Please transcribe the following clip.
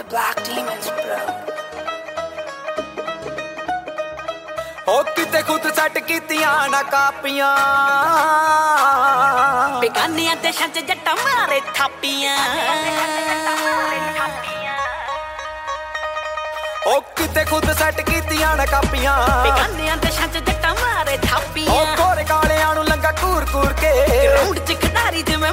Black Demons, bro. ਹੋ ਕਿਤੇ ਖੁਦ ਸੈੱਟ ਕੀਤੀਆਂ ਨਾ ਕਾਪੀਆਂ ਬੇਗਾਨਿਆਂ ਦੇਸ਼ਾਂ 'ਚ ਜੱਟਾਂ ਮਾਰੇ ਥਾਪੀਆਂ ਹੋ ਕਿਤੇ ਖੁਦ ਸੈੱਟ ਕੀਤੀਆਂ ਨਾ ਕਾਪੀਆਂ ਬੇਗਾਨਿਆਂ ਦੇਸ਼ਾਂ 'ਚ ਜੱਟਾਂ ਮਾਰੇ ਥਾਪੀਆਂ ਹੋ ਕੋਰੇ ਕਾਲਿਆਂ ਨੂੰ ਲੰਗਾ ਕੂਰ ਕੂਰ ਕੇ ਗਰਾਊਂਡ 'ਚ ਖਿਡਾਰੀ ਜਿਵੇਂ